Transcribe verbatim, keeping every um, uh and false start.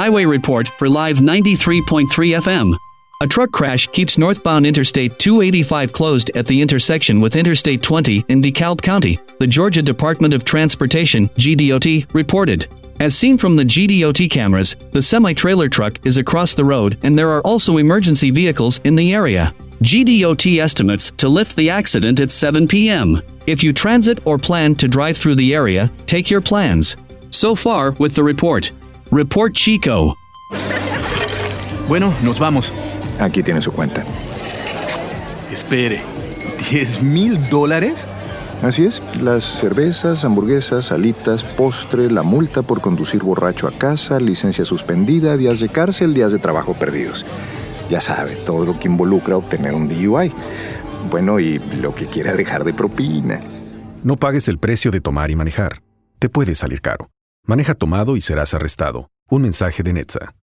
highway report for Live ninety-three point three F M. A truck crash keeps northbound Interstate two eighty-five closed at the intersection with Interstate twenty in DeKalb County, the Georgia Department of Transportation, G D O T, reported. As seen from the G D O T cameras, the semi-trailer truck is across the road and there are also emergency vehicles in the area. G D O T estimates to lift the accident at seven p.m. If you transit or plan to drive through the area, take your plans. So far with the report. Report Chico. Bueno, nos vamos. Aquí tiene su cuenta. Espere, ¿diez mil dólares? Así es, las cervezas, hamburguesas, alitas, postre, la multa por conducir borracho a casa, licencia suspendida, días de cárcel, días de trabajo perdidos. Ya sabe, todo lo que involucra obtener un D U I. Bueno, y lo que quiera dejar de propina. No pagues el precio de tomar y manejar. Te puede salir caro. Maneja tomado y serás arrestado. Un mensaje de Netza.